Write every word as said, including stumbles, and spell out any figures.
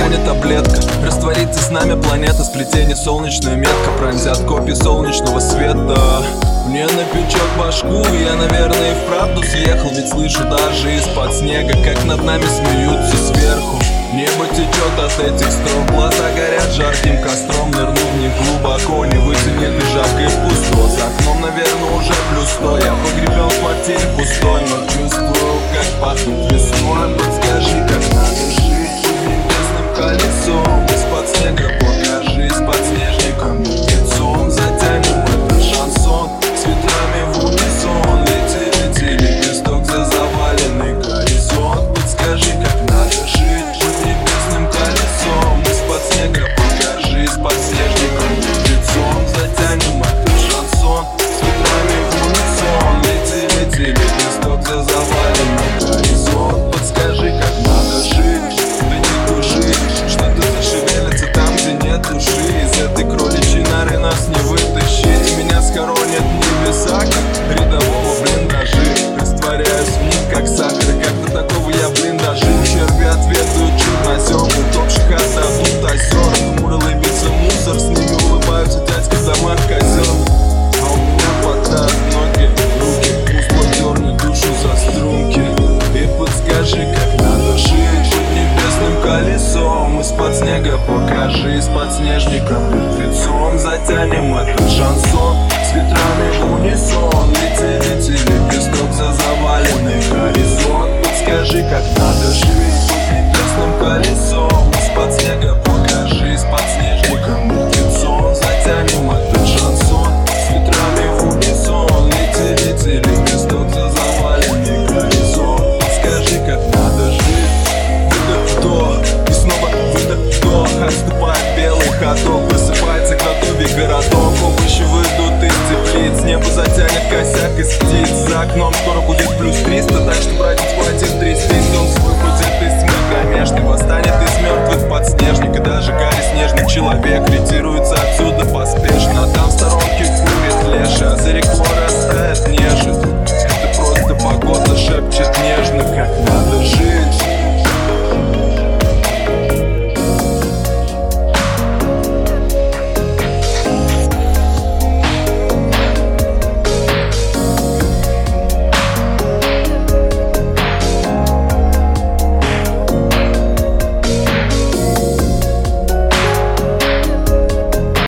станет таблетка. Растворится с нами планета, сплетение солнечная метка пронзят копии солнечного света. Мне на пючок башку, я, наверное, и вправду съехал. Ведь слышу даже из-под снега, как над нами смеются сверху. Небо течет от этих строк, глаза горят жарким костром. Нырнув в них глубоко, не вытянет и жарко и пусто. За окном, наверное, уже плюс сто. Я погребен в квартире пустой, но чувствую, как пахнет весной. Подскажи, как надо жить под небесным колесом. Из-под снега покажись подснежником лицом. Затянем этот шансон с ветрами в унисон. Лети, лети, лепесток за заваленный горизонт. Подскажи, как надо жить под небесным колесом. Из-под снега покажись подснежником лицом. Затянем этот шансон с ветрами в унисон. Лети, лети, лепесток за заваленный горизонт. Подскажи, как надо жить, да не тужи. Что-то зашевелится там, где нет души. Из этой кроличьей норы нас не вытащить. Меня схоронят небеса, как рядового блиндажи. Растворяюсь в них, как сахар, и как-то такого я, блин, дожил. Черви ответуют чернозем, утопших отдадут озер. Хмуро лыбится мусор, с ними улыбаются дядьки в домах козел. А у меня хватает ноги, руки, пусть подерни душу за струнки. И подскажи, как надо жить под небесным колесом. Из-под снега покажи, с подснежником мертвецом. Затянем этот шансон с ветрами в унисон. Лети, лети, лепесток за заваленный горизонт. Подскажи, как надо жить под небесным колесом. Из-под снега покажи, с подснежником мертвецом. Затянем этот шансон с ветрами в унисон. Лети, лети, лепесток за заваленный горизонт. Подскажи, как надо жить. Выдох, вдох, и снова выдох, вдох. Отступает белый ходок, просыпается готовый городок. Овощи выйдут из теплиц, небо затянет косяк из птиц. За окном скоро будет плюс триста, так что, братец, хватит трястись. Он свой будет из тьмы, конечно, восстанет из мертвых подснежник. И даже Гарри, снежный человек, ретируется отсюда поспешно. Там в сторонке курит леша,